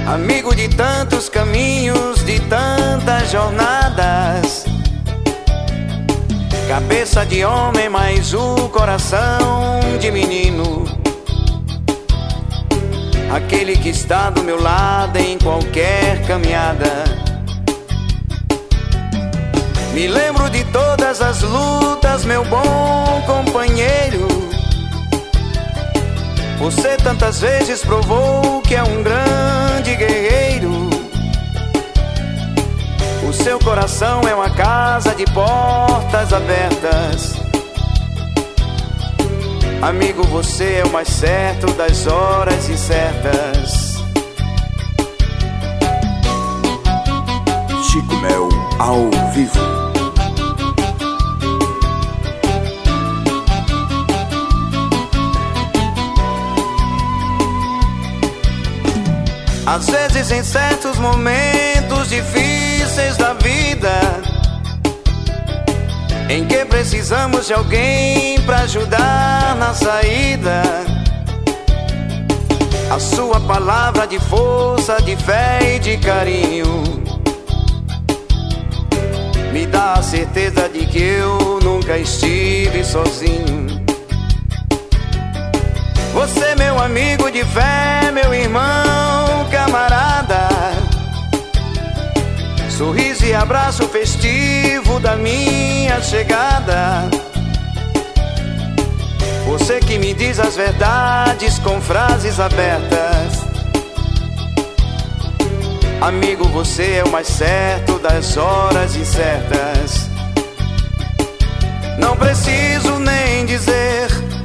amigo de tantos caminhos, de tantas jornadas. Cabeça de homem, mas o coração de menino. Aquele que está do meu lado em qualquer caminhada. Me lembro de todas as lutas, meu bom companheiro. Você tantas vezes provou que é um grande guerreiro. O seu coração é uma casa de portas abertas. Amigo, você é o mais certo das horas incertas. Chico Mel ao vivo. Às vezes em certos momentos difíceis da vida, em que precisamos de alguém pra ajudar na saída, a sua palavra de força, de fé e de carinho me dá a certeza de que eu nunca estive sozinho. Você, meu amigo de fé, meu irmão, camarada, sorriso e abraço festivo da minha chegada. Você que me diz as verdades com frases abertas. Amigo, você é o mais certo das horas incertas. Não preciso nem dizer